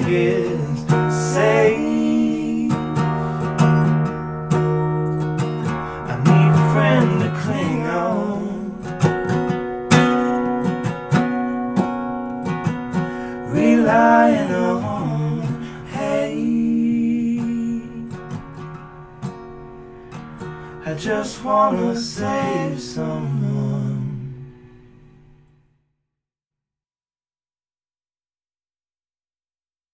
think is safe. I need a friend to cling on, relying on. Hey, I just wanna save someone.